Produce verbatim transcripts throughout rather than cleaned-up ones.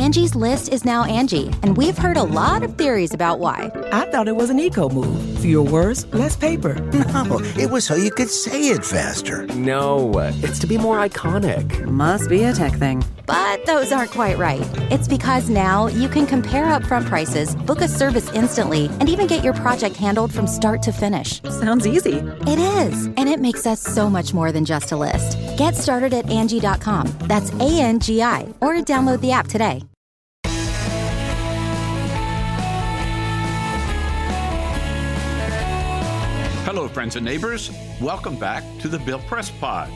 Angie's List is now Angie, and we've heard a lot of theories about why. I thought it was an eco move. Fewer words, less paper. No, it was so you could say it faster. No, it's to be more iconic. Must be a tech thing. But those aren't quite right. It's because now you can compare upfront prices, book a service instantly, and even get your project handled from start to finish. Sounds easy. It is, and it makes us so much more than just a list. Get started at Angie dot com. That's A N G I, or download the app today. Hello, friends and neighbors. Welcome back to the Bill Press Pod.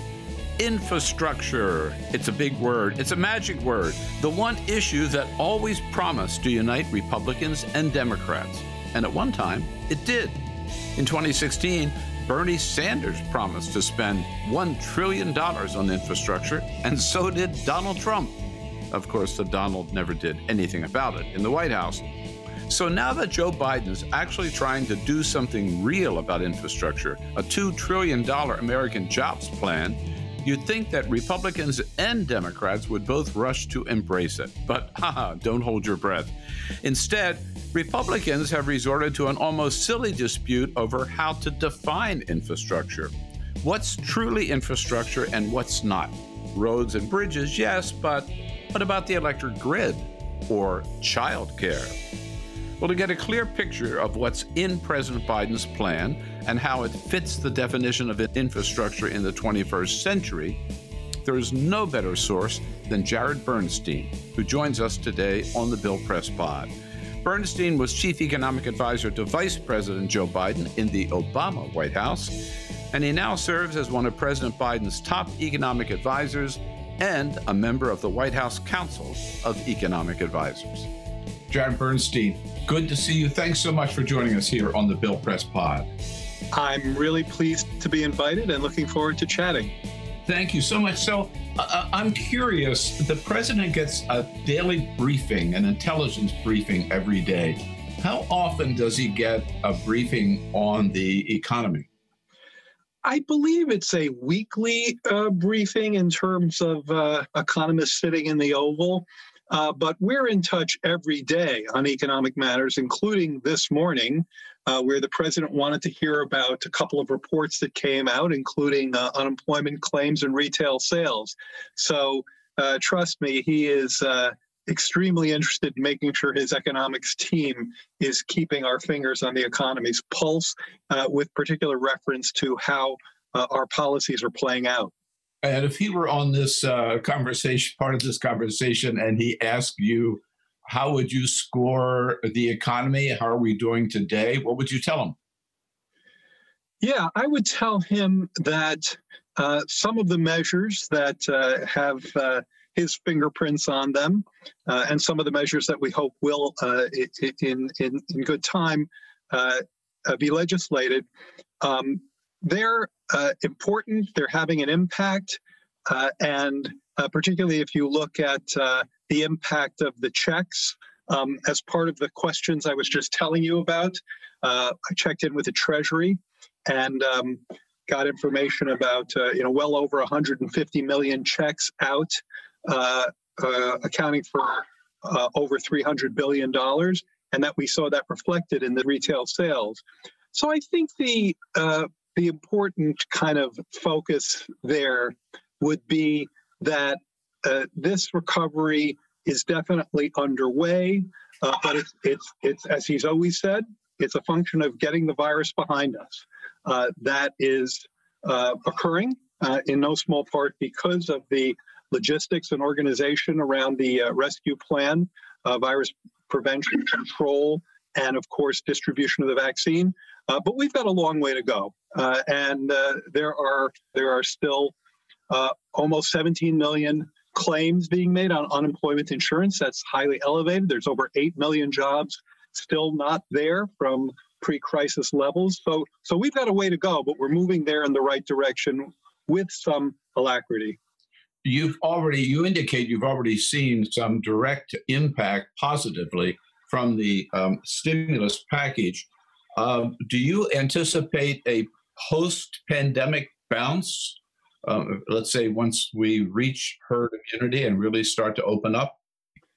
Infrastructure. It's a big word. It's a magic word. The one issue that always promised to unite Republicans and Democrats. And at one time, it did. In twenty sixteen, Bernie Sanders promised to spend one trillion dollars on infrastructure, and so did Donald Trump. Of course, the Donald never did anything about it in the White House. So now that Joe Biden's actually trying to do something real about infrastructure, a two trillion dollars American jobs plan, you'd think that Republicans and Democrats would both rush to embrace it. But haha, don't hold your breath. Instead, Republicans have resorted to an almost silly dispute over how to define infrastructure. What's truly infrastructure and what's not? Roads and bridges, yes, but what about the electric grid or childcare? Well, to get a clear picture of what's in President Biden's plan and how it fits the definition of infrastructure in the twenty-first century, there is no better source than Jared Bernstein, who joins us today on the Bill Press Pod. Bernstein was Chief Economic Advisor to Vice President Joe Biden in the Obama White House, and he now serves as one of President Biden's top economic advisors and a member of the White House Council of Economic Advisors. Jared Bernstein, good to see you. Thanks so much for joining us here on the Bill Press Pod. I'm really pleased to be invited and looking forward to chatting. Thank you so much. So uh, I'm curious, the president gets a daily briefing, an intelligence briefing every day. How often does he get a briefing on the economy? I believe it's a weekly uh, briefing in terms of uh, economists sitting in the Oval. Uh, but we're in touch every day on economic matters, including this morning, uh, where the president wanted to hear about a couple of reports that came out, including uh, unemployment claims and retail sales. So uh, trust me, he is uh, extremely interested in making sure his economics team is keeping our fingers on the economy's pulse, uh, with particular reference to how uh, our policies are playing out. And if he were on this uh, conversation, part of this conversation, and he asked you, how would you score the economy? How are we doing today? What would you tell him? Yeah, I would tell him that uh, some of the measures that uh, have uh, his fingerprints on them, uh, and some of the measures that we hope will, uh, in, in, in good time, uh, uh, be legislated, um, they're uh, important, they're having an impact, uh, and uh, particularly if you look at uh, the impact of the checks, um, as part of the questions I was just telling you about, uh, I checked in with the Treasury and um, got information about, uh, you know, well over one hundred fifty million checks out, uh, uh, accounting for uh, over three hundred billion dollars, and that we saw that reflected in the retail sales. So I think the uh, The important kind of focus there would be that uh, this recovery is definitely underway, uh, but it's, it's, it's, as he's always said, it's a function of getting the virus behind us. Uh, that is uh, occurring uh, in no small part because of the logistics and organization around the uh, rescue plan, uh, virus prevention, control, and of course, distribution of the vaccine. Uh, but we've got a long way to go, uh, and uh, there are there are still uh, almost seventeen million claims being made on unemployment insurance. That's highly elevated. There's over eight million jobs still not there from pre-crisis levels. So so we've got a way to go, but we're moving there in the right direction with some alacrity. You've already you indicate you've already seen some direct impact positively from the um, stimulus package. Um, do you anticipate a post-pandemic bounce, um, let's say once we reach herd immunity and really start to open up?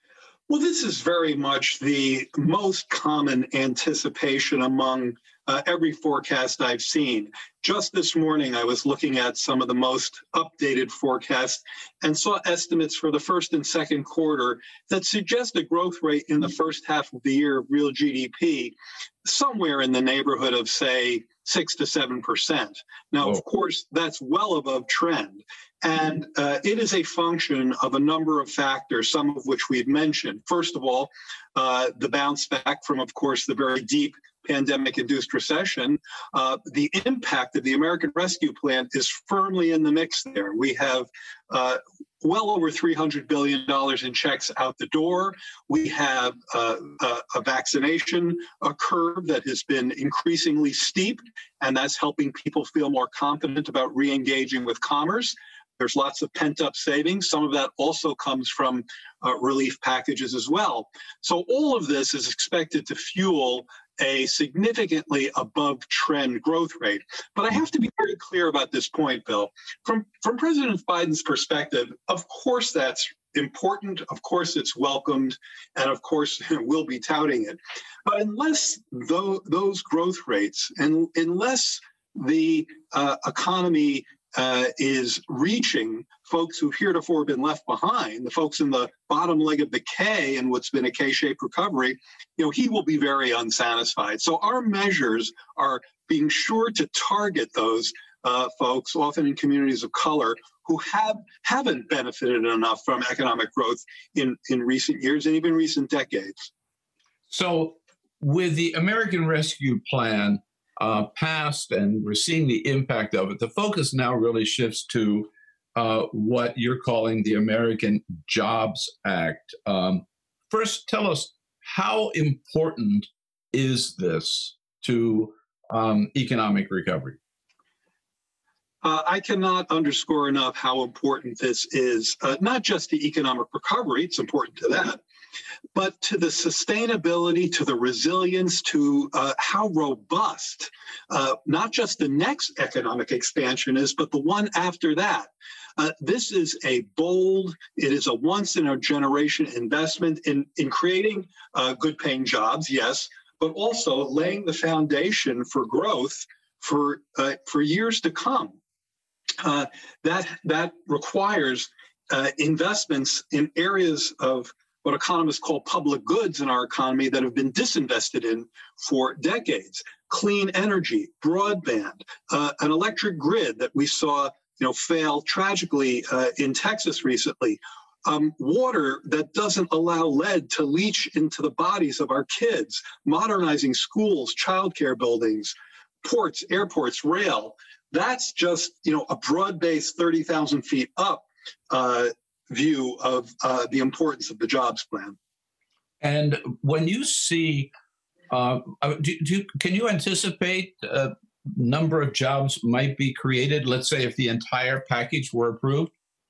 Well, this is very much the most common anticipation among uh, every forecast I've seen. Just this morning, I was looking at some of the most updated forecasts and saw estimates for the first and second quarter that suggest a growth rate in the first half of the year of real G D P somewhere in the neighborhood of, say, six to seven percent. Now, Whoa. Of course, that's well above trend. And uh, it is a function of a number of factors, some of which we've mentioned. First of all, uh, the bounce back from, of course, the very deep pandemic-induced recession. Uh, the impact of the American Rescue Plan is firmly in the mix there. We have uh, well over three hundred billion dollars in checks out the door. We have uh, a, a vaccination a curve that has been increasingly steep, and that's helping people feel more confident about re-engaging with commerce. There's lots of pent-up savings. Some of that also comes from uh, relief packages as well. So all of this is expected to fuel a significantly above-trend growth rate. But I have to be very clear about this point, Bill. From, from President Biden's perspective, of course that's important, of course it's welcomed, and of course we'll be touting it. But unless th- those growth rates, and unless the uh, economy Uh, is reaching folks who've heretofore been left behind, the folks in the bottom leg of the K and what's been a K-shaped recovery, you know, he will be very unsatisfied. So our measures are being sure to target those uh, folks, often in communities of color, who have, haven't benefited enough from economic growth in, in recent years and even recent decades. So with the American Rescue Plan Uh, passed and we're seeing the impact of it, the focus now really shifts to uh, what you're calling the American Jobs Act. Um, first, tell us, how important is this to um, economic recovery? Uh, I cannot underscore enough how important this is, uh, not just to economic recovery, it's important to that, but to the sustainability, to the resilience, to uh, how robust uh, not just the next economic expansion is, but the one after that. Uh, this is a bold, it is a once-in-a-generation investment in, in creating uh, good-paying jobs, yes, but also laying the foundation for growth for uh, for years to come. Uh, that that requires uh, investments in areas of what economists call public goods in our economy that have been disinvested in for decades. Clean energy, broadband, uh, an electric grid that we saw, you know, fail tragically uh, in Texas recently. Um, water that doesn't allow lead to leach into the bodies of our kids. Modernizing schools, childcare buildings, ports, airports, rail. That's just, you know, a broad-based thirty thousand feet up uh, view of uh, the importance of the jobs plan. And when you see, uh, do, do, can you anticipate a number of jobs might be created, let's say if the entire package were approved?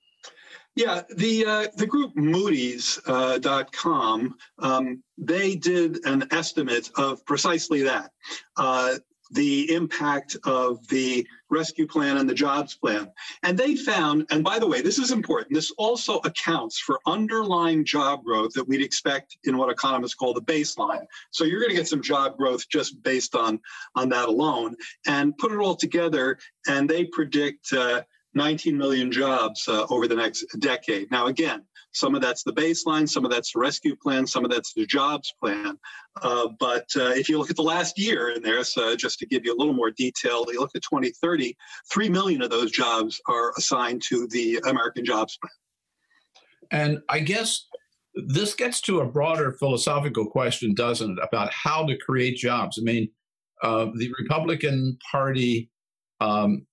Yeah, the uh, the group Moody's uh, dot com, um, they did an estimate of precisely that. Uh, the impact of the rescue plan and the jobs plan. And they found, and by the way, this is important, this also accounts for underlying job growth that we'd expect in what economists call the baseline. So you're going to get some job growth just based on, on that alone. And put it all together, and they predict uh, nineteen million jobs uh, over the next decade. Now, again, some of that's the baseline, some of that's the rescue plan, some of that's the jobs plan. Uh, but uh, if you look at the last year in there, so just to give you a little more detail, you look at twenty thirty, three million of those jobs are assigned to the American Jobs Plan. And I guess this gets to a broader philosophical question, doesn't it, about how to create jobs? I mean, uh, the Republican Party um,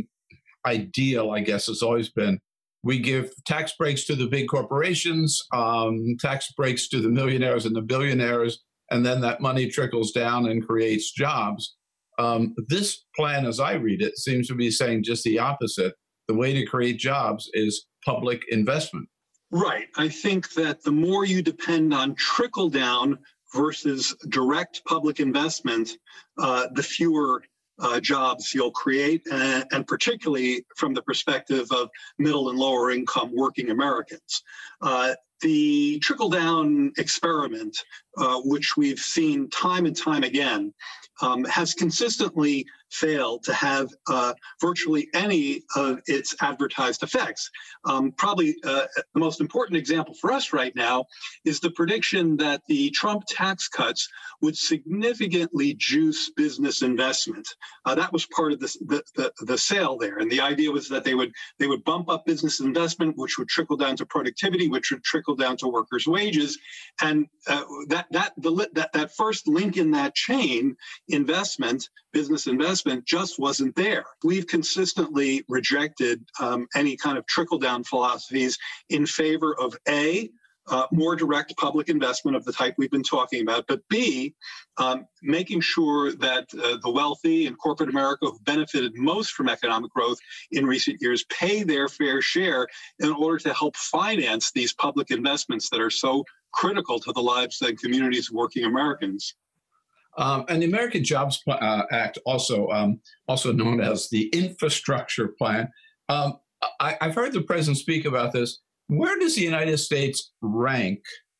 ideal, I guess, has always been we give tax breaks to the big corporations, um, tax breaks to the millionaires and the billionaires, and then that money trickles down and creates jobs. Um, this plan, as I read it, seems to be saying just the opposite. The way to create jobs is public investment. Right. I think that the more you depend on trickle down versus direct public investment, uh, the fewer Uh, jobs you'll create, and, and particularly from the perspective of middle and lower income working Americans. Uh, the trickle-down experiment, uh, which we've seen time and time again, um, has consistently failed to have uh, virtually any of its advertised effects. Um, probably uh, the most important example for us right now is the prediction that the Trump tax cuts would significantly juice business investment. Uh, that was part of the, the, the, the sale there. And the idea was that they would they would bump up business investment, which would trickle down to productivity, which would trickle down to workers' wages. And uh, that, that, the, that, that first link in that chain, investment, business investment, just wasn't there. We've consistently rejected um, any kind of trickle-down philosophies in favor of A, uh, more direct public investment of the type we've been talking about, but B, um, making sure that uh, the wealthy and corporate America who've benefited most from economic growth in recent years pay their fair share in order to help finance these public investments that are so critical to the lives and communities of working Americans. Um, and the American Jobs uh, Act, also um, also known as the Infrastructure Plan, um, I, I've heard the president speak about this. Where does the United States rank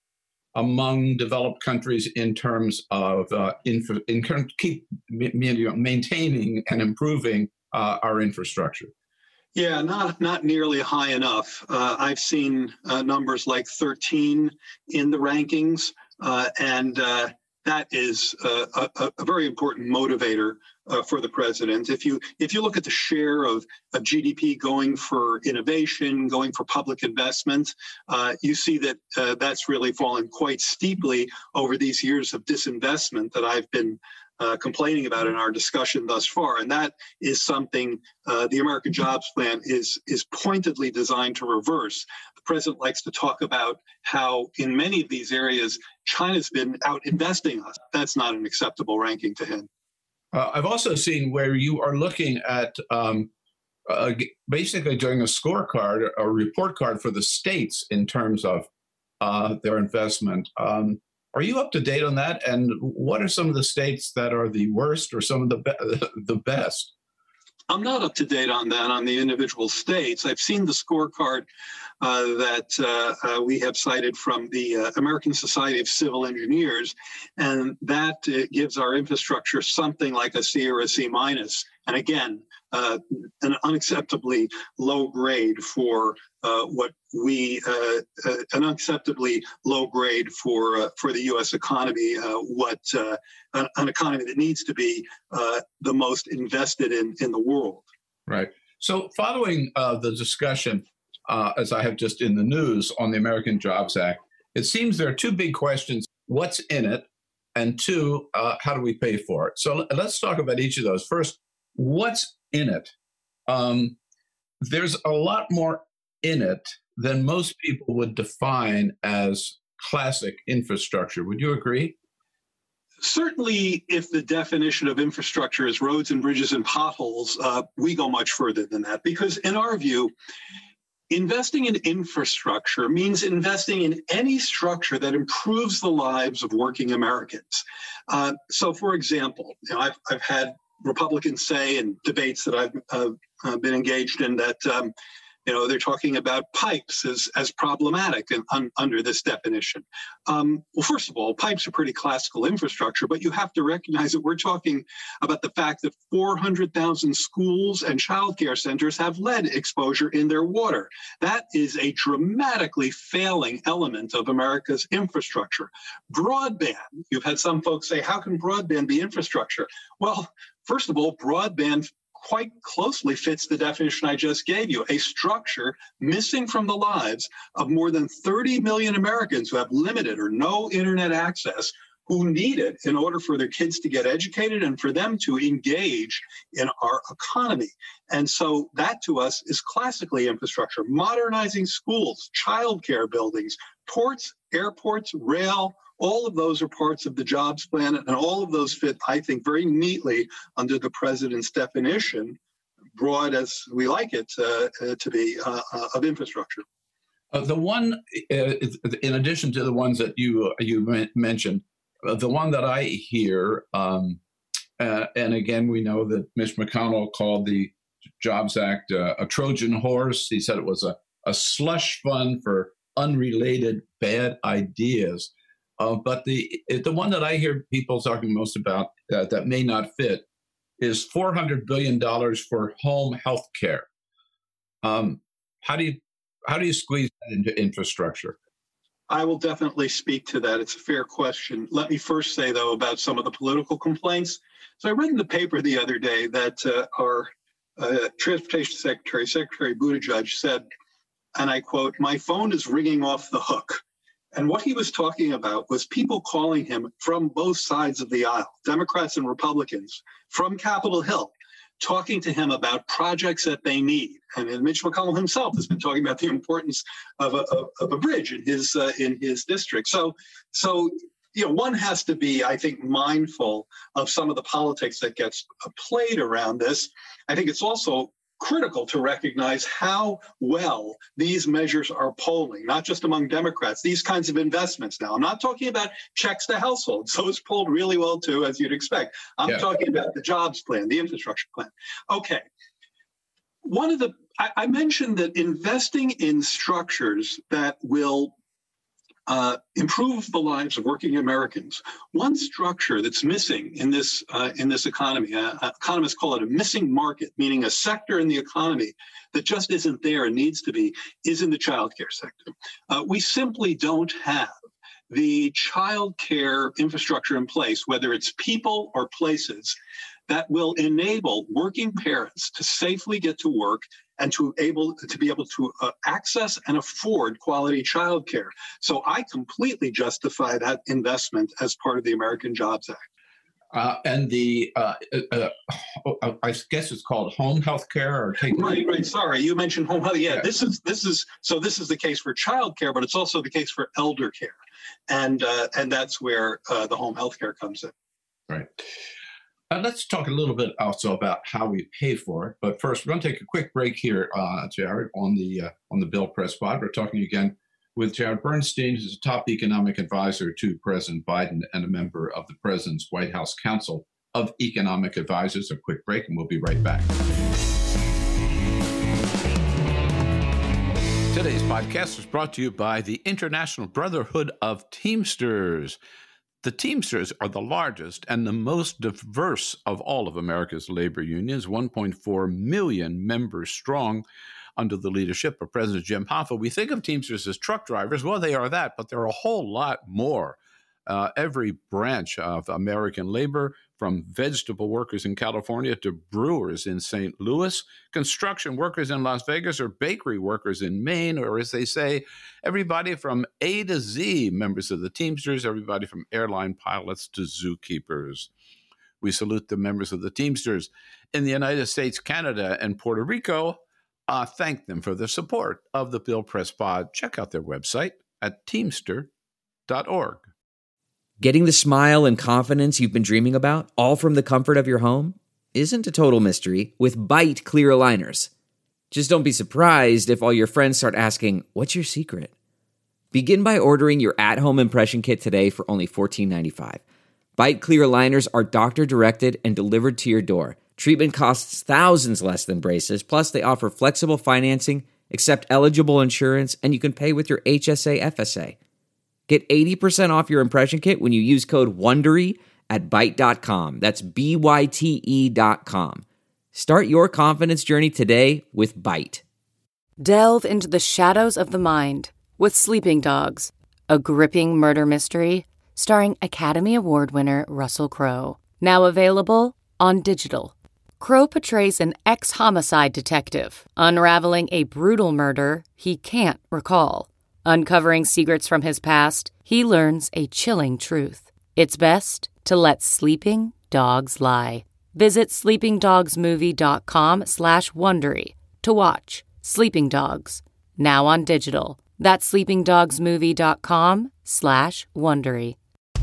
among developed countries in terms of uh, infra, in terms keep you know, maintaining and improving uh, our infrastructure? Yeah, not not nearly high enough. Uh, I've seen uh, numbers like thirteen in the rankings, uh, and uh, that is uh, a, a very important motivator uh, for the president. If you if you look at the share of, of G D P going for innovation, going for public investment, uh, you see that uh, that's really fallen quite steeply over these years of disinvestment that I've been uh, complaining about in our discussion thus far. And that is something uh, the American Jobs Plan is, is pointedly designed to reverse. The president likes to talk about how in many of these areas, China's been out investing us. That's not an acceptable ranking to him. Uh, I've also seen where you are looking at um, uh, basically doing a scorecard, a report card for the states in terms of uh, their investment. Um, are you up to date on that? And what are some of the states that are the worst or some of the be- the best? I'm not up to date on that, on the individual states. I've seen the scorecard uh, that uh, uh, we have cited from the uh, American Society of Civil Engineers, and that uh, gives our infrastructure something like a C or a C minus. And again, uh, an unacceptably low grade for uh, what we, uh, uh, an unacceptably low grade for uh, for the U S economy, uh, what uh, an, an economy that needs to be uh, the most invested in in the world. Right. So following uh, the discussion, uh, as I have just in the news on the American Jobs Act, it seems there are two big questions: what's in it, and two, uh, how do we pay for it? So let's talk about each of those. First, what's in it? Um, there's a lot more in it than most people would define as classic infrastructure. Would you agree? Certainly, if the definition of infrastructure is roads and bridges and potholes, uh, we go much further than that. Because in our view, investing in infrastructure means investing in any structure that improves the lives of working Americans. Uh, so, for example, you know, I've, I've had Republicans say in debates that I've uh, uh, been engaged in that, um, you know, they're talking about pipes as, as problematic and un, under this definition. Um, well, first of all, pipes are pretty classical infrastructure, but you have to recognize that we're talking about the fact that four hundred thousand schools and childcare centers have lead exposure in their water. That is a dramatically failing element of America's infrastructure. Broadband, you've had some folks say, how can broadband be infrastructure? Well, first of all, broadband quite closely fits the definition I just gave you, a structure missing from the lives of more than thirty million Americans who have limited or no internet access, who need it in order for their kids to get educated and for them to engage in our economy. And so that to us is classically infrastructure, modernizing schools, childcare buildings, ports, airports, rail. All of those are parts of the jobs plan, and all of those fit, I think, very neatly under the president's definition, broad as we like it uh, uh, to be, uh, uh, of infrastructure. Uh, the one, uh, in addition to the ones that you you mentioned, uh, the one that I hear, um, uh, and again, we know that Mitch McConnell called the Jobs Act uh, a Trojan horse. He said it was a, a slush fund for unrelated bad ideas. Uh, but the the one that I hear people talking most about uh, that may not fit is four hundred billion dollars for home health care. Um, how do you how do you squeeze that into infrastructure? I will definitely speak to that. It's a fair question. Let me first say, though, about some of the political complaints. So I read in the paper the other day that uh, our uh, Transportation Secretary, Secretary Buttigieg, said, and I quote, "My phone is ringing off the hook." And what he was talking about was people calling him from both sides of the aisle, Democrats and Republicans, from Capitol Hill, talking to him about projects that they need. And Mitch McConnell himself has been talking about the importance of a, of, of a bridge in his uh, in his district. So, so you know, one has to be, I think, mindful of some of the politics that gets played around this. I think it's also critical to recognize how well these measures are polling, not just among Democrats, these kinds of investments. Now, I'm not talking about checks to households. Those polled really well, too, as you'd expect. I'm yeah. talking about the jobs plan, the infrastructure plan. Okay. One of the, I, I mentioned that investing in structures that will Uh, improve the lives of working Americans. One structure that's missing in this uh, in this economy, uh, economists call it a missing market, meaning a sector in the economy that just isn't there and needs to be, is in the childcare sector. Uh, we simply don't have the childcare infrastructure in place, whether it's people or places, that will enable working parents to safely get to work and to able to be able to uh, access and afford quality childcare. So I completely justify that investment as part of the American Jobs Act. Uh, and the, uh, uh, uh, I guess it's called home health care, or take right, right. Sorry, you mentioned home health. Yeah, yeah, this is this is so. This is the case for childcare, but it's also the case for elder care, and uh, and that's where uh, the home health care comes in. Right. Uh, let's talk a little bit also about how we pay for it. But first, we're going to take a quick break here, uh, Jared, on the uh, on the Bill Press Pod. We're talking again with Jared Bernstein, who's a top economic advisor to President Biden and a member of the President's White House Council of Economic Advisors. A quick break, and we'll be right back. Today's podcast is brought to you by the International Brotherhood of Teamsters. The Teamsters are the largest and the most diverse of all of America's labor unions, one point four million members strong under the leadership of President Jim Hoffa. We think of Teamsters as truck drivers. Well, they are that, but they're a whole lot more. Uh, every branch of American labor, from vegetable workers in California to brewers in Saint Louis, construction workers in Las Vegas, or bakery workers in Maine, or as they say, everybody from A to Z, members of the Teamsters, everybody from airline pilots to zookeepers. We salute the members of the Teamsters in the United States, Canada, and Puerto Rico. Uh, thank them for the support of the Bill Press Pod. Check out their website at teamster dot org. Getting the smile and confidence you've been dreaming about, all from the comfort of your home, isn't a total mystery with Byte clear aligners. Just don't be surprised if all your friends start asking, "What's your secret?" Begin by ordering your at-home impression kit today for only fourteen ninety-five. Byte clear aligners are doctor-directed and delivered to your door. Treatment costs thousands less than braces, plus they offer flexible financing, accept eligible insurance, and you can pay with your H S A F S A. Get eighty percent off your impression kit when you use code WONDERY at byte dot com. That's B Y T E dot com. Start your confidence journey today with Byte. Delve into the shadows of the mind with Sleeping Dogs, a gripping murder mystery starring Academy Award winner Russell Crowe. Now available on digital. Crowe portrays an ex-homicide detective unraveling a brutal murder he can't recall. Uncovering secrets from his past, he learns a chilling truth. It's best to let sleeping dogs lie. Visit sleepingdogsmovie.com slash Wondery to watch Sleeping Dogs, now on digital. That's sleepingdogsmovie.com slash Wondery.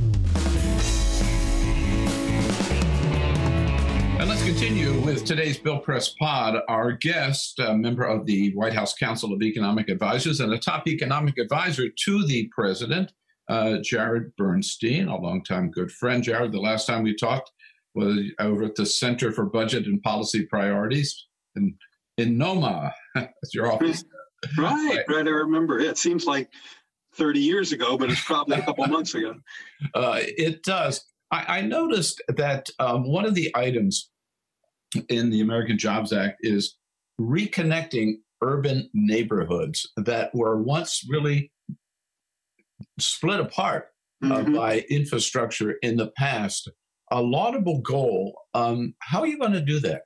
And let's continue with today's Bill Press Pod. Our guest, a member of the White House Council of Economic Advisors and a top economic advisor to the president, uh, Jared Bernstein, a longtime good friend. Jared, the last time we talked was over at the Center for Budget and Policy Priorities in, in NOMA. That's your office. Right, right. I remember. It seems like thirty years ago, but it's probably a couple months ago. Uh, it does. I, I noticed that um, one of the items in the American Jobs Act is reconnecting urban neighborhoods that were once really split apart uh, mm-hmm. by infrastructure in the past. A laudable goal. Um, how are you going to do that?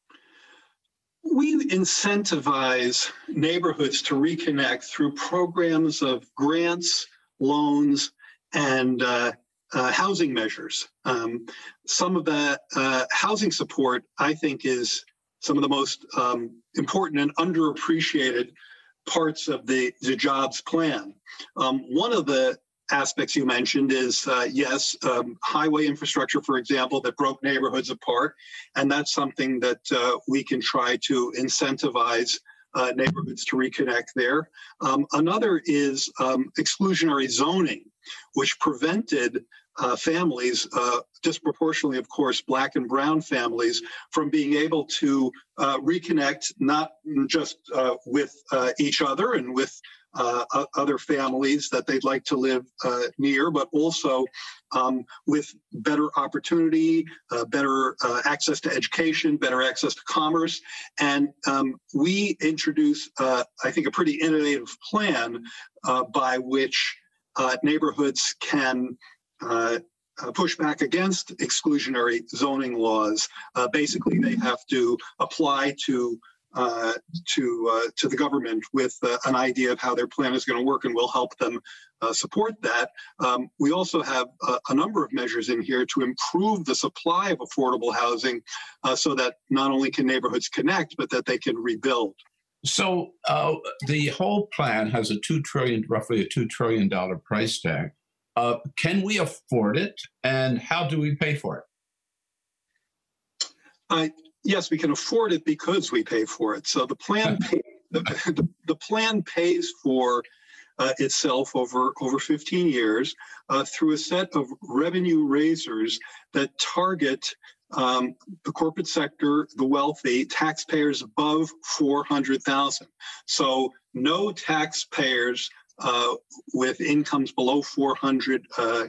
We incentivize neighborhoods to reconnect through programs of grants, loans, and uh, uh, housing measures. Um, some of that uh, housing support, I think, is some of the most um, important and underappreciated parts of the, the jobs plan. Um, one of the aspects you mentioned is, uh, yes, um, highway infrastructure, for example, that broke neighborhoods apart. And that's something that uh, we can try to incentivize uh, neighborhoods to reconnect there. Um, another is um, exclusionary zoning, which prevented uh, families, uh, disproportionately, of course, Black and brown families, from being able to uh, reconnect not just uh, with uh, each other and with Uh, other families that they'd like to live uh, near, but also um, with better opportunity, uh, better uh, access to education, better access to commerce. And um, we introduce, uh, I think, a pretty innovative plan uh, by which uh, neighborhoods can uh, uh, push back against exclusionary zoning laws. Uh, basically, they have to apply to Uh, to uh, to the government with uh, an idea of how their plan is going to work, and we'll help them uh, support that. Um, we also have a, a number of measures in here to improve the supply of affordable housing uh, so that not only can neighborhoods connect, but that they can rebuild. So uh, the whole plan has a two trillion, roughly a two trillion dollar price tag. Uh, can we afford it, and how do we pay for it? I. Yes, we can afford it because we pay for it. So the plan, pay, the, the, the plan pays for uh, itself over, over fifteen years uh, through a set of revenue raisers that target um, the corporate sector, the wealthy, taxpayers above four hundred thousand dollars. So no taxpayers uh, with incomes below four hundred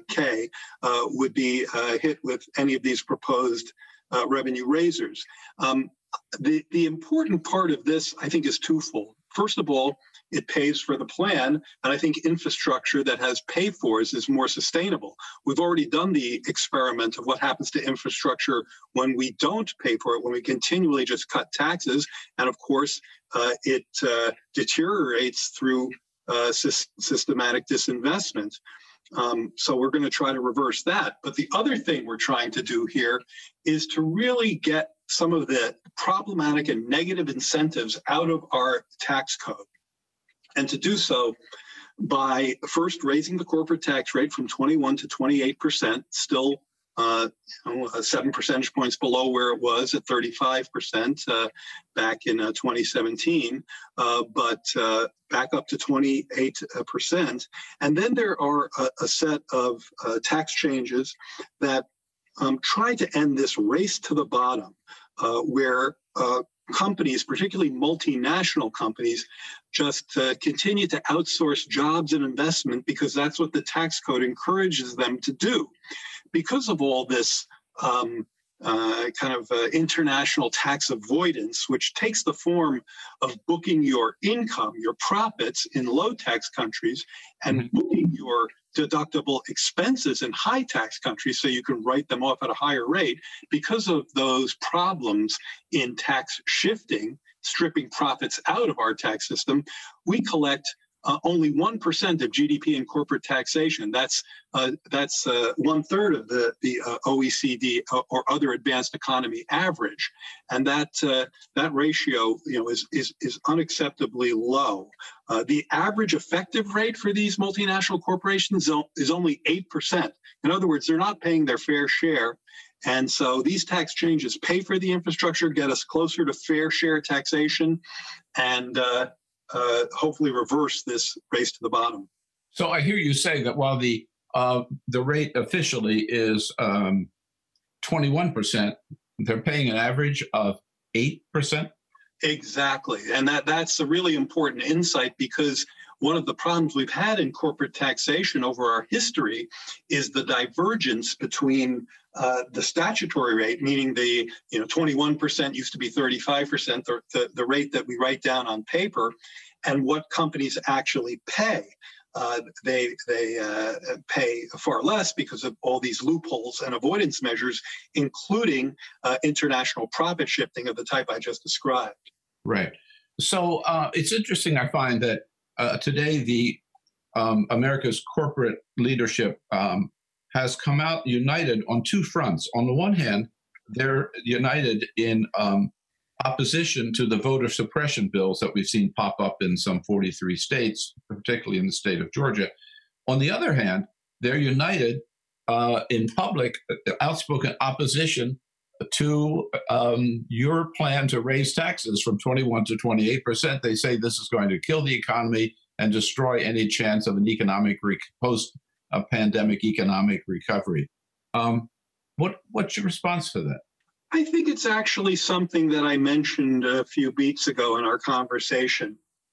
K uh, would be uh, hit with any of these proposed Uh, revenue raisers. Um, the, the important part of this, I think, is twofold. First of all, it pays for the plan, and I think infrastructure that has pay-fors is more sustainable. We've already done the experiment of what happens to infrastructure when we don't pay for it, when we continually just cut taxes, and of course, uh, it uh, deteriorates through uh, sy- systematic disinvestment. Um, so we're going to try to reverse that. But the other thing we're trying to do here is to really get some of the problematic and negative incentives out of our tax code. And to do so by first raising the corporate tax rate from twenty-one to twenty-eight percent, still uh, you know, seven percentage points below where it was at thirty-five percent uh, back in uh, twenty seventeen, uh, but uh, back up to twenty-eight percent. And then there are a, a set of uh, tax changes that um, try to end this race to the bottom, uh, where uh, companies, particularly multinational companies, just uh, continue to outsource jobs and investment because that's what the tax code encourages them to do. Because of all this um, uh, kind of uh, international tax avoidance, which takes the form of booking your income, your profits in low tax countries, and mm-hmm. booking your deductible expenses in high tax countries so you can write them off at a higher rate. Because of those problems in tax shifting, stripping profits out of our tax system, we collect Uh, only one percent of G D P in corporate taxation. That's uh, that's uh, one third of the the uh, O E C D or other advanced economy average, and that uh, that ratio, you know, is is is unacceptably low. Uh, the average effective rate for these multinational corporations is only eight percent. In other words, they're not paying their fair share. And so these tax changes pay for the infrastructure, get us closer to fair share taxation, and uh, Uh, hopefully reverse this race to the bottom. So I hear you say that while the uh, the rate officially is um, twenty-one percent, they're paying an average of eight percent? Exactly. And that, that's a really important insight, because one of the problems we've had in corporate taxation over our history is the divergence between uh, the statutory rate, meaning the you know twenty-one percent used to be thirty-five percent, the, the, the rate that we write down on paper, and what companies actually pay. Uh, they they uh, pay far less because of all these loopholes and avoidance measures, including uh, international profit shifting of the type I just described. Right. So uh, it's interesting, I find, that uh, today the um, America's corporate leadership um, has come out united on two fronts. On the one hand, they're united in um, opposition to the voter suppression bills that we've seen pop up in some forty-three states, particularly in the state of Georgia. On the other hand, they're united uh, in public, outspoken opposition to um, your plan to raise taxes from twenty-one to twenty-eight percent. They say this is going to kill the economy and destroy any chance of an economic re- post-pandemic economic recovery. Um, what what's your response to that? I think it's actually something that I mentioned a few beats ago in our conversation.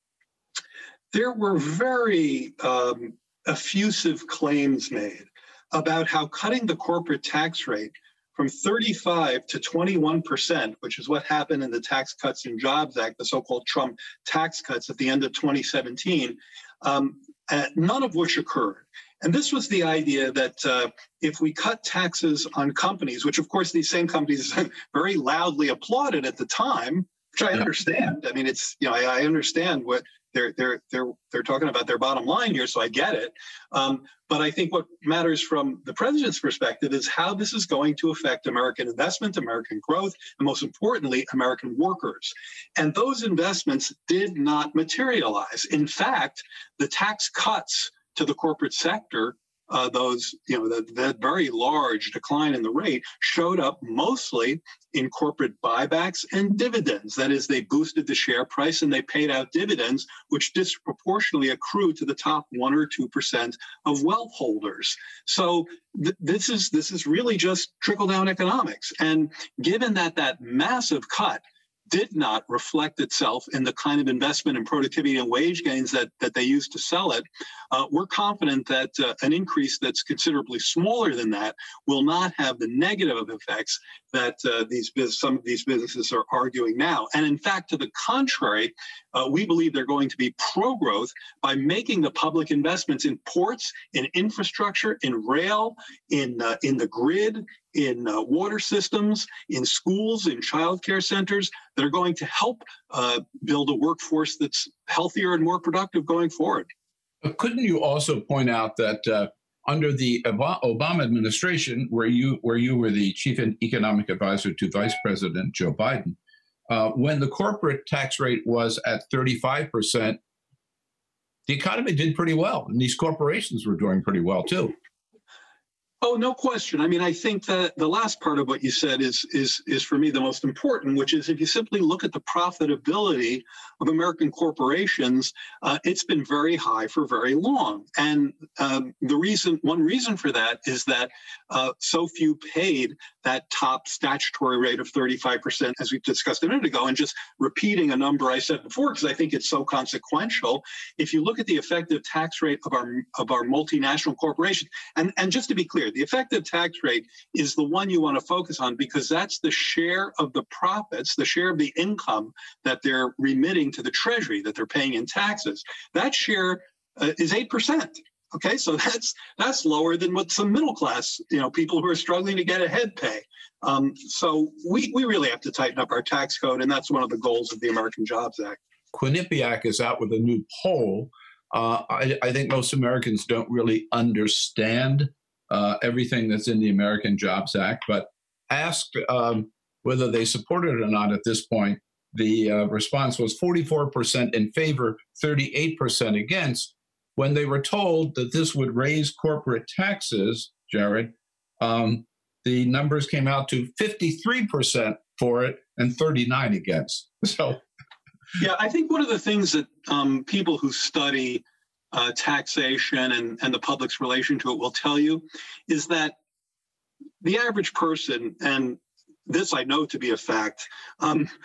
There were very um, effusive claims made about how cutting the corporate tax rate from thirty-five to twenty-one percent, which is what happened in the Tax Cuts and Jobs Act, the so-called Trump tax cuts at the end of twenty seventeen, um, uh, none of which occurred. And this was the idea that uh, if we cut taxes on companies, which of course these same companies very loudly applauded at the time, which I understand. I mean, it's, you know, I, I understand what they're they're they're they're talking about, their bottom line here, so I get it. Um, but I think what matters from the president's perspective is how this is going to affect American investment, American growth, and most importantly, American workers. And those investments did not materialize. In fact, the tax cuts to the corporate sector, uh, those, you know, that, that very large decline in the rate showed up mostly in corporate buybacks and dividends. That is, they boosted the share price and they paid out dividends, which disproportionately accrue to the top one or two percent of wealth holders. So th- this is this is really just trickle down economics. And given that that massive cut did not reflect itself in the kind of investment in productivity and wage gains that, that they used to sell it, uh, we're confident that uh, an increase that's considerably smaller than that will not have the negative effects that uh, these some of these businesses are arguing now. And in fact, to the contrary, uh, we believe they're going to be pro-growth by making the public investments in ports, in infrastructure, in rail, in uh, in the grid, in uh, water systems, in schools, in childcare centers that are going to help uh, build a workforce that's healthier and more productive going forward. But couldn't you also point out that uh, under the Obama administration, where you where you were the chief economic advisor to Vice President Joe Biden, uh, when the corporate tax rate was at thirty-five percent, the economy did pretty well, and these corporations were doing pretty well too. Oh, no question. I mean, I think that the last part of what you said is is is for me the most important, which is if you simply look at the profitability of American corporations, uh, it's been very high for very long. And um, the reason, one reason for that is that uh, so few paid that top statutory rate of thirty-five percent, as we discussed a minute ago, and just repeating a number I said before, because I think it's so consequential. If you look at the effective tax rate of our of our multinational corporations, and, and just to be clear, the effective tax rate is the one you want to focus on because that's the share of the profits, the share of the income that they're remitting to the Treasury, that they're paying in taxes. That share uh, is eight percent. Okay, so that's that's lower than what some middle class, you know, people who are struggling to get ahead pay. Um, so we, we really have to tighten up our tax code, and that's one of the goals of the American Jobs Act. Quinnipiac is out with a new poll. Uh, I, I think most Americans don't really understand uh, everything that's in the American Jobs Act, but asked um, whether they support it or not at this point, the uh, response was forty-four percent in favor, thirty-eight percent against. When they were told that this would raise corporate taxes, Jared, um, the numbers came out to fifty-three percent for it and thirty-nine against. So, yeah, I think one of the things that um, people who study uh, taxation and, and the public's relation to it will tell you is that the average person, and this I know to be a fact, um,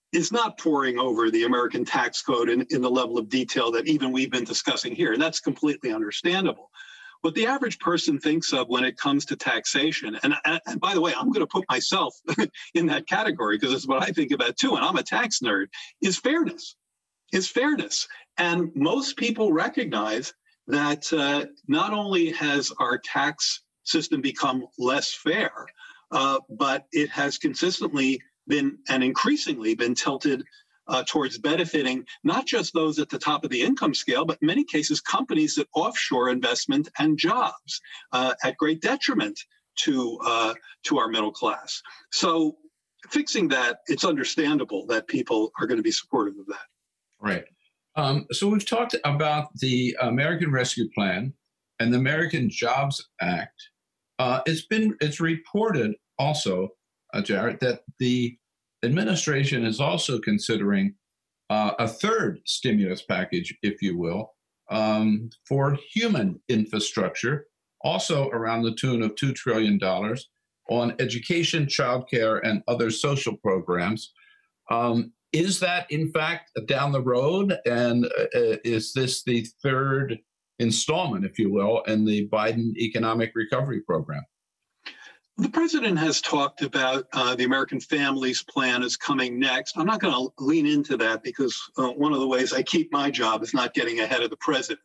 is not poring over the American tax code in, in the level of detail that even we've been discussing here. And that's completely understandable. What the average person thinks of when it comes to taxation, and, and by the way, I'm going to put myself in that category because it's what I think about too, and I'm a tax nerd, is fairness, is fairness. And most people recognize that uh, not only has our tax system become less fair, uh, but it has consistently been and increasingly been tilted uh, towards benefiting not just those at the top of the income scale, but in many cases companies that offshore investment and jobs uh, at great detriment to uh, to our middle class. So fixing that, it's understandable that people are going to be supportive of that. Right. Um, so we've talked about the American Rescue Plan and the American Jobs Act. Uh, it's been it's reported also, uh, Jared, that the administration is also considering uh, a third stimulus package, if you will, um, for human infrastructure, also around the tune of two trillion dollars on education, childcare, and other social programs. Um, is that, in fact, down the road? And uh, is this the third installment, if you will, in the Biden economic recovery program? The president has talked about uh, the American Families Plan is coming next. I'm not going to lean into that because uh, one of the ways I keep my job is not getting ahead of the president.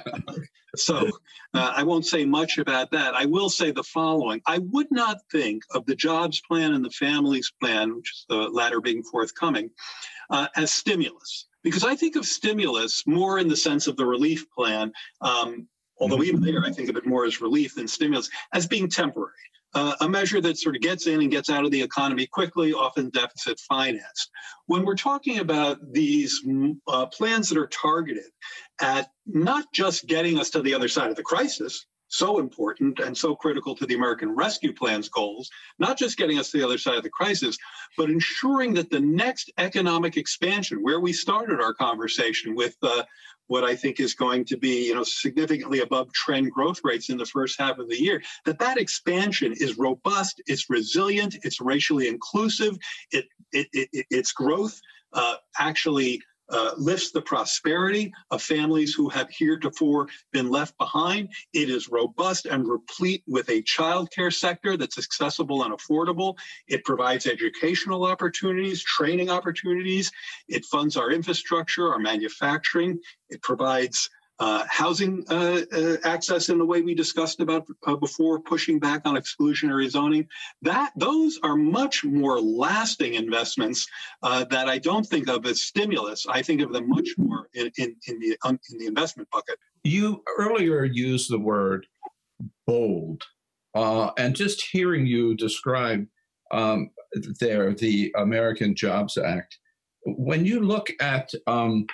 So uh, I won't say much about that. I will say the following. I would not think of the Jobs Plan and the Families Plan, which is the latter being forthcoming, uh, as stimulus. Because I think of stimulus more in the sense of the relief plan, um, although even there I think of it more as relief than stimulus, as being temporary. Uh, a measure that sort of gets in and gets out of the economy quickly, often deficit financed. When we're talking about these uh, plans that are targeted at not just getting us to the other side of the crisis, so important and so critical to the American Rescue Plan's goals, not just getting us to the other side of the crisis, but ensuring that the next economic expansion, where we started our conversation with uh, what I think is going to be, you know, significantly above trend growth rates in the first half of the year, that that expansion is robust, it's resilient, it's racially inclusive, it, it, it its growth uh, actually uh, lifts the prosperity of families who have heretofore been left behind. It is robust and replete with a childcare sector that's accessible and affordable. It provides educational opportunities, training opportunities. It funds our infrastructure, our manufacturing. It provides uh, housing uh, uh, access in the way we discussed about uh, before, pushing back on exclusionary zoning. That those are much more lasting investments uh, that I don't think of as stimulus. I think of them much more in, in, in the um, in the investment bucket. You earlier used the word bold, uh, and just hearing you describe um, there the American Jobs Act, when you look at um,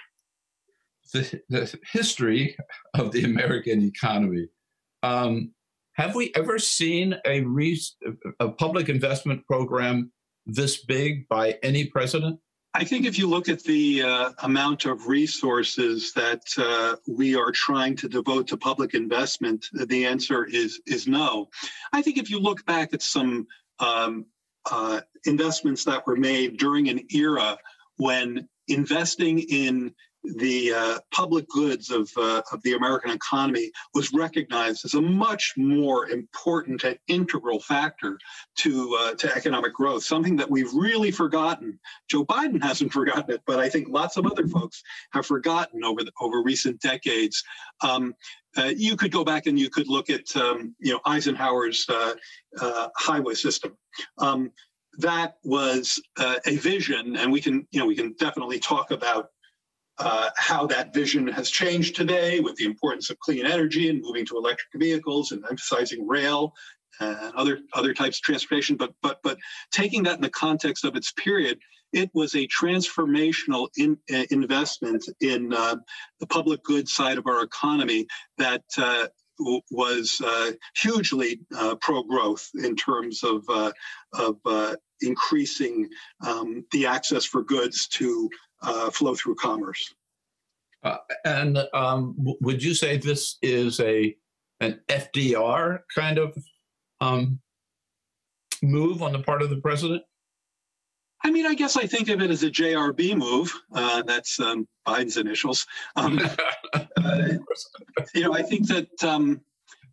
The, the history of the American economy. Um, have we ever seen a, re- a public investment program this big by any president? I think if you look at the uh, amount of resources that uh, we are trying to devote to public investment, the answer is is no. I think if you look back at some um, uh, investments that were made during an era when investing in the uh, public goods of uh, of the American economy was recognized as a much more important and integral factor to uh, to economic growth, something that we've really forgotten. Joe Biden hasn't forgotten it, but I think lots of other folks have forgotten over the, over recent decades. Um, uh, you could go back and you could look at um, you know Eisenhower's uh, uh, highway system. Um, that was uh, a vision, and we can you know we can definitely talk about Uh, how that vision has changed today with the importance of clean energy and moving to electric vehicles and emphasizing rail and other other types of transportation. But but but taking that in the context of its period, it was a transformational in, uh, investment in uh, the public goods side of our economy that uh, w- was uh, hugely uh, pro-growth in terms of uh, of uh, increasing um, the access for goods to Uh, flow through commerce. Uh, and um, w- would you say this is a an F D R kind of um, move on the part of the president? I mean, I guess I think of it as a J R B move. Uh, that's um, Biden's initials. Um, uh, you know, I think that, um,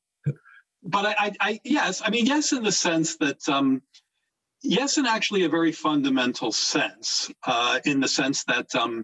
but I, I, I, yes, I mean, yes, in the sense that, um, yes, in actually a very fundamental sense, uh, in the sense that um,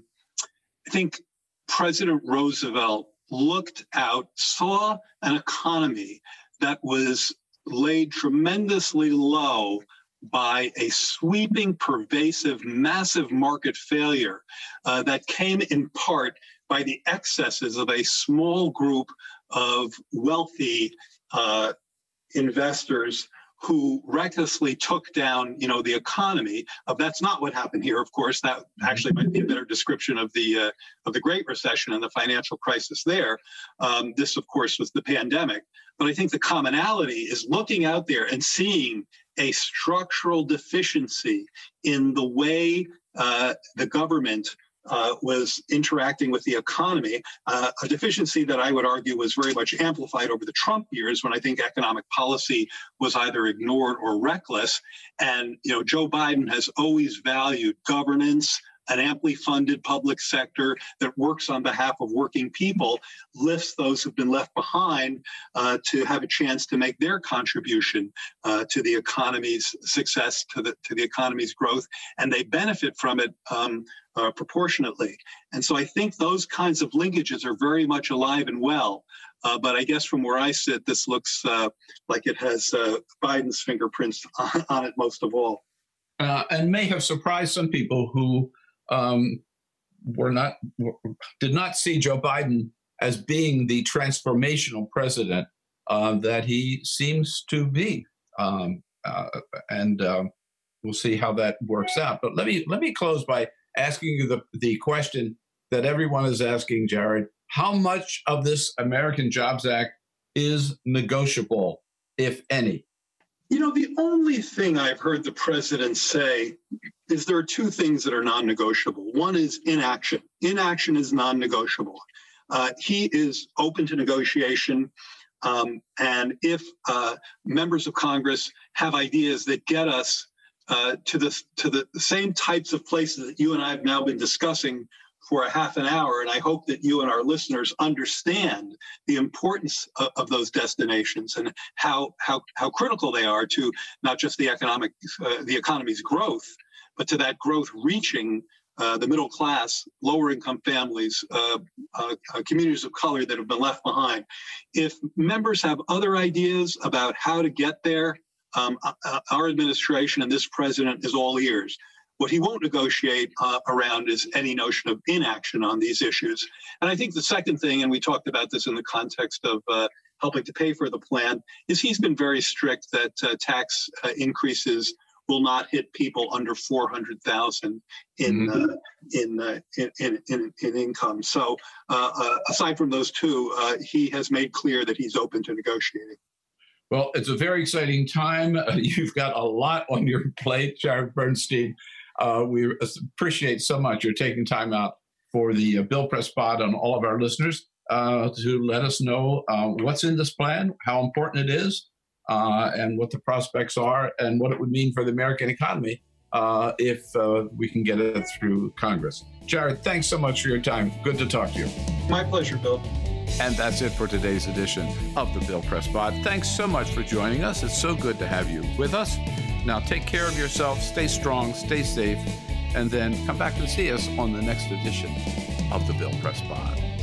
I think President Roosevelt looked out, saw an economy that was laid tremendously low by a sweeping, pervasive, massive market failure uh, that came in part by the excesses of a small group of wealthy uh, investors who recklessly took down, you know, the economy. Uh, that's not what happened here, of course. That actually might be a better description of the uh, of the Great Recession and the financial crisis there. Um, this, of course, was the pandemic. But I think the commonality is looking out there and seeing a structural deficiency in the way uh, the government uh, was interacting with the economy, uh, a deficiency that I would argue was very much amplified over the Trump years when I think economic policy was either ignored or reckless. And, you know, Joe Biden has always valued governance, an amply funded public sector that works on behalf of working people, lifts those who've been left behind uh, to have a chance to make their contribution uh, to the economy's success, to the to the economy's growth, and they benefit from it um, uh, proportionately. And so I think those kinds of linkages are very much alive and well. Uh, but I guess from where I sit, this looks uh, like it has uh, Biden's fingerprints on, on it most of all. Uh, and may have surprised some people who Um, were not did not see Joe Biden as being the transformational president uh, that he seems to be, um, uh, and um, we'll see how that works out. But let me let me close by asking you the the question that everyone is asking, Jared: how much of this American Jobs Act is negotiable, if any? You know, the only thing I've heard the president say is there are two things that are non-negotiable. One is inaction. Inaction is non-negotiable. Uh, he is open to negotiation. Um, and if uh, members of Congress have ideas that get us uh, to the, to the same types of places that you and I have now been discussing for a half an hour, and I hope that you and our listeners understand the importance of, of those destinations and how how how critical they are to not just the economic uh, the economy's growth, but to that growth reaching uh, the middle class, lower income families, uh, uh, uh, communities of color that have been left behind. If members have other ideas about how to get there, um, uh, our administration and this president is all ears. What he won't negotiate uh, around is any notion of inaction on these issues. And I think the second thing, and we talked about this in the context of uh, helping to pay for the plan, is he's been very strict that uh, tax uh, increases will not hit people under four hundred thousand in, mm-hmm. uh, in, uh, in, in in in income. So uh, uh, aside from those two, uh, he has made clear that he's open to negotiating. Well, it's a very exciting time. Uh, you've got a lot on your plate, Jared Bernstein. Uh, we appreciate so much you're taking time out for the uh, Bill Press Pod on all of our listeners uh, to let us know uh, what's in this plan, how important it is, uh, and what the prospects are, and what it would mean for the American economy uh, if uh, we can get it through Congress. Jared, thanks so much for your time. Good to talk to you. My pleasure, Bill. And that's it for today's edition of the Bill Press Pod. Thanks so much for joining us. It's so good to have you with us. Now take care of yourself, stay strong, stay safe, and then come back and see us on the next edition of the Bill Press Pod.